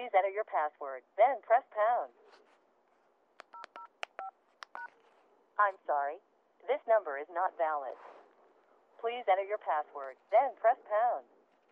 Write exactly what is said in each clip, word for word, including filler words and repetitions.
Please enter your password, then press pound. I'm sorry. This number is not valid. Please enter your password, then press pound.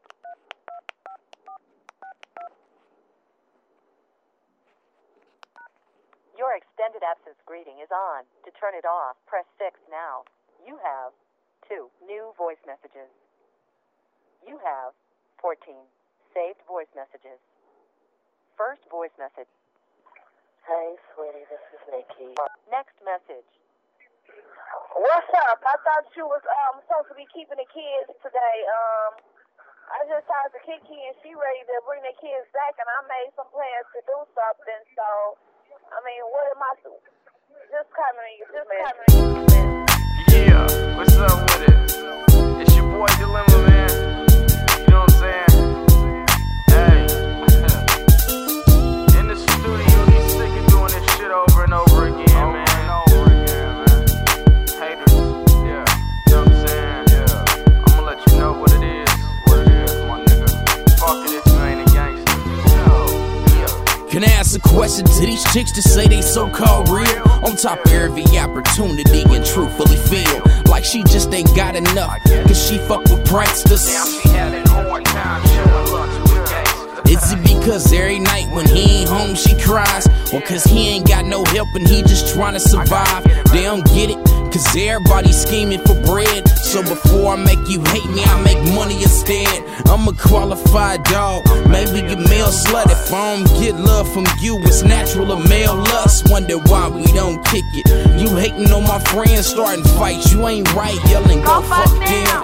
Your extended absence greeting is on. To turn it off, press six now. You have two new voice messages. You have fourteen saved voice messages. First voice message. Hey, sweetie, this is Nikki. Next message. What's up? I thought you was um supposed to be keeping the kids today. Um, I just talked to Kiki and she ready to bring the kids back, and I made some plans to do something. So, I mean, what am I doing? Just coming, just coming. Yeah, what's up with it? It's your boy Dilemma, man. You know what I'm saying? Hey, in the studio, he's sick of doing this shit over and over again, over man. And over again, man. Haters, yeah. You know what I'm saying? Yeah. I'ma let you know what it is. What it is, my nigga. Fuck it if you ain't a gangster. Can I ask a question to these chicks to say they so-called real? On top of every opportunity and truthfully feel like she just ain't got enough, cause she fuck with pranksters. Now she having hard time showing love to a gangster. Is it because every night when he ain't home she cries? Or cause he ain't got no help and he just trying to survive? They don't get it, cause everybody's scheming for bread. So before I make you hate me, I make money instead. I'm a qualified dog, maybe a male slut. If I don't get love from you, it's natural or male lust. Wonder why we don't kick it. You hating on my friends, starting fights. You ain't right, yelling go fuck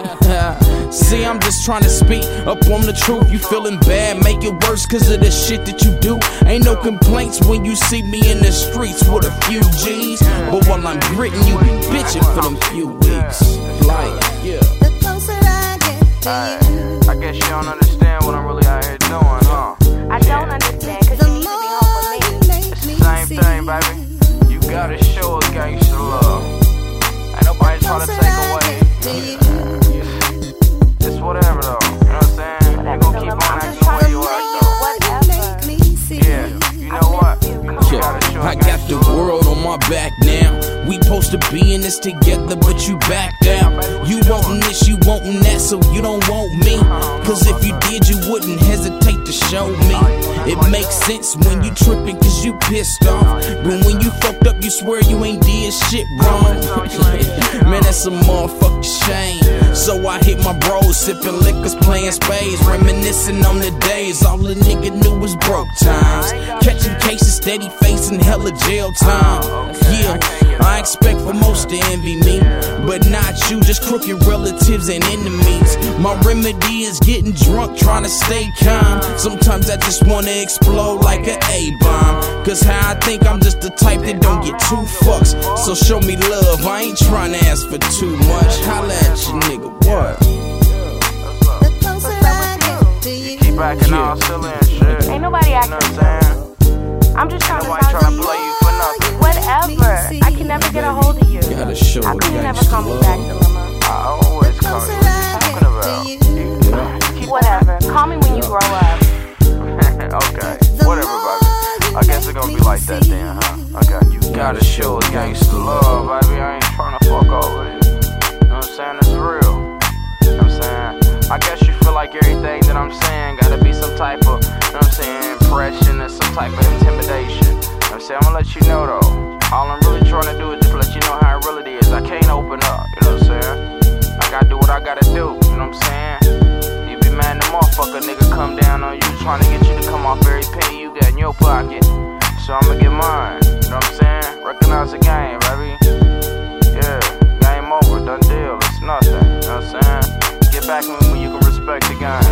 them. See, I'm just trying to speak up on the truth. You feeling bad, make it worse cause of the shit that you do. Ain't no complaints when you see me in the streets with a few G's. But while I'm gritting, you be bitching for them few weeks. Like, yeah. The closer I get to you, I guess you don't understand what I'm really out here doing, huh? I don't understand, cause the you need to be home with me. more you make It's the me same see. thing, baby. You gotta show a gangster love. Ain't nobody trying to Closer take I away. get to you, It's whatever though. You know what I'm saying? You gonna keep on acting the way you act though. Whatever. make me see. Yeah, you know what? You gotta show a I got the gangster love. world on my back now. We supposed to be in this together, but you backed out. You wantin' this, you wantin' that, so you don't want me. Cause if you did, you wouldn't hesitate to show me. It makes sense when you trippin' cause you pissed off. But when you fucked up, you swear you ain't did shit wrong. Man, that's a motherfucking shame. So I hit my bros, sippin' liquors, playin' spades, reminiscing on the days all a nigga knew was broke times. Catching cases, steady facing hella jail time. Yeah, I expect for most to envy me, but not you, just crooked relatives and enemies. My remedy is getting drunk, trying to stay calm. Sometimes I just wanna explode like an A-bomb. Cause how I think I'm just the type that don't get two fucks. So show me love, I ain't trying to ask for too much. Holla at you, nigga, what? The closer I get to you, Keep acting all silly and shit. Ain't nobody You know acting what I'm silly. saying? I'm just trying to Nobody find trying to some. play you for nothing. Whatever. I can never get a hold of you. Gotta show How a come you never gangster call me love. back, Dilemma? I always call closer you. What I you talking get about? to you. Whatever. Call me when you grow up. Okay, whatever, baby. I guess it's gonna be like that then, huh? Okay, you gotta show a gangster love, baby. I ain't trying to fuck over you. You know what I'm saying? It's real. You know what I'm saying? I guess you feel like everything that I'm saying gotta be some type of, you know what I'm saying, impression or some type of intimidation. You know what I'm saying? I'm gonna let you know though. All I'm really trying to do is just let you know how it really is. I can't open up, you know what I'm saying? I gotta do what I gotta do, you know what I'm saying? You be mad the motherfucker nigga come down on you trying to get you to come off every penny you got in your pocket. So I'ma get mine, you know what I'm saying? Recognize the game, baby. Yeah, game over, done deal, it's nothing, you know what I'm saying? Get back when you can respect the game.